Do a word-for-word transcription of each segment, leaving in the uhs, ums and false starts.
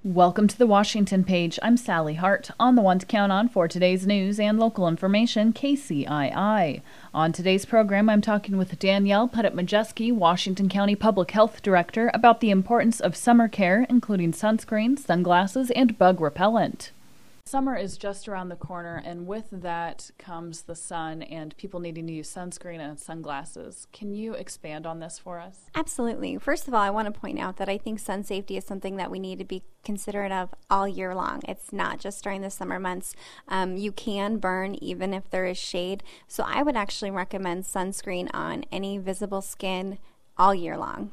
Welcome to the Washington Page. I'm Sally Hart, on the one to count on for today's news and local information, K C I I. On today's program, I'm talking with Danielle Pettit-Majewski, Washington County Public Health Director, about the importance of summer care, including sunscreen, sunglasses, and bug repellent. Summer is just around the corner, and with that comes the sun and people needing to use sunscreen and sunglasses. Can you expand on this for us? Absolutely. First of all, I want to point out that I think sun safety is something that we need to be considerate of all year long. It's not just during the summer months. Um, you can burn even if there is shade. So I would actually recommend sunscreen on any visible skin all year long.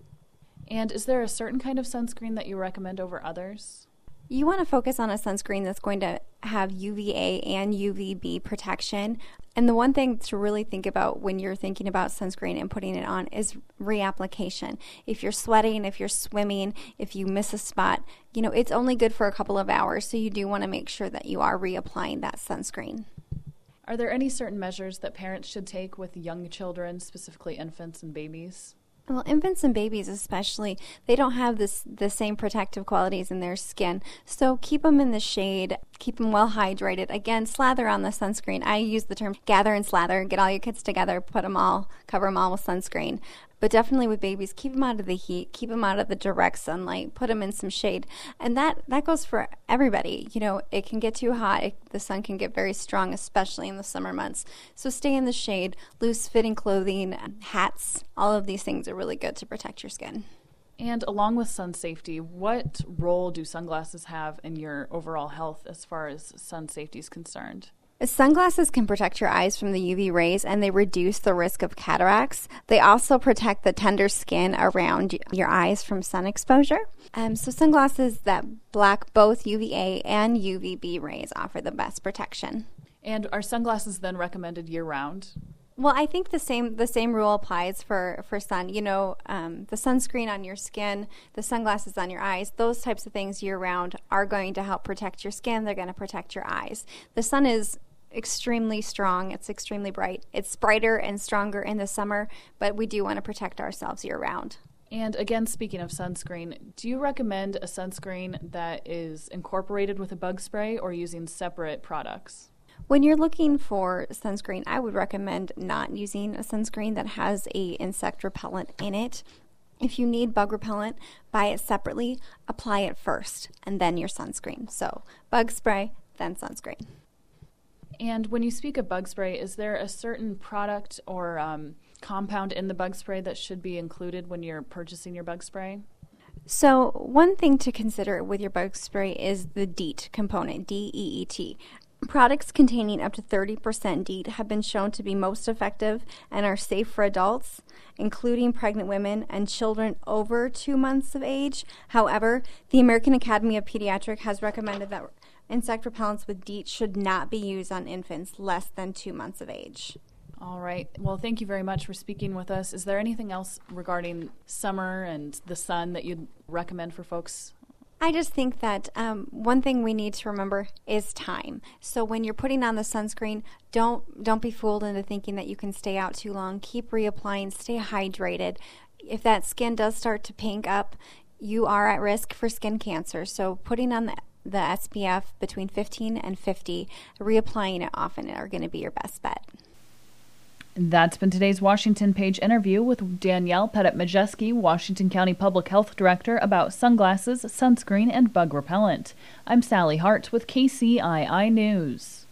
And is there a certain kind of sunscreen that you recommend over others? You want to focus on a sunscreen that's going to have U V A and U V B protection. And the one thing to really think about when you're thinking about sunscreen and putting it on is reapplication. If you're sweating, if you're swimming, if you miss a spot, you know, it's only good for a couple of hours. So you do want to make sure that you are reapplying that sunscreen. Are there any certain measures that parents should take with young children, specifically infants and babies? Well, infants and babies especially, they don't have this the same protective qualities in their skin. So keep them in the shade, keep them well hydrated. Again, slather on the sunscreen. I use the term gather and slather. Get all your kids together, put them all, cover them all with sunscreen. But definitely with babies, keep them out of the heat, keep them out of the direct sunlight, put them in some shade. And that, that goes for everybody. You know, it can get too hot. It, the sun can get very strong, especially in the summer months. So stay in the shade, loose fitting clothing, hats, all of these things are really good to protect your skin. And along with sun safety, what role do sunglasses have in your overall health as far as sun safety is concerned? Sunglasses can protect your eyes from the U V rays and they reduce the risk of cataracts. They also protect the tender skin around your eyes from sun exposure. Um, so sunglasses that block both U V A and U V B rays offer the best protection. And are sunglasses then recommended year-round? Well, I think the same the same rule applies for, for sun. You know, um, the sunscreen on your skin, the sunglasses on your eyes, those types of things year-round are going to help protect your skin. They're going to protect your eyes. The sun is extremely strong. It's extremely bright. It's brighter and stronger in the summer, but we do want to protect ourselves year-round. And again, speaking of sunscreen, do you recommend a sunscreen that is incorporated with a bug spray or using separate products? When you're looking for sunscreen, I would recommend not using a sunscreen that has a insect repellent in it. If you need bug repellent, buy it separately, apply it first, and then your sunscreen. So bug spray, then sunscreen. And when you speak of bug spray, is there a certain product or um, compound in the bug spray that should be included when you're purchasing your bug spray? So one thing to consider with your bug spray is the DEET component, D E E T. Products containing up to thirty percent DEET have been shown to be most effective and are safe for adults, including pregnant women and children over two months of age. However, the American Academy of Pediatrics has recommended that insect repellents with DEET should not be used on infants less than two months of age. All right. Well, thank you very much for speaking with us. Is there anything else regarding summer and the sun that you'd recommend for folks? I just think that um, one thing we need to remember is time. So when you're putting on the sunscreen, don't don't be fooled into thinking that you can stay out too long. Keep reapplying, stay hydrated. If that skin does start to pink up, you are at risk for skin cancer. So putting on the the S P F between fifteen and fifty, reapplying it often are going to be your best bet. That's been today's Washington Page interview with Danielle Pettit-Majewski, Washington County Public Health Director, about sunglasses, sunscreen, and bug repellent. I'm Sally Hart with K C I I News.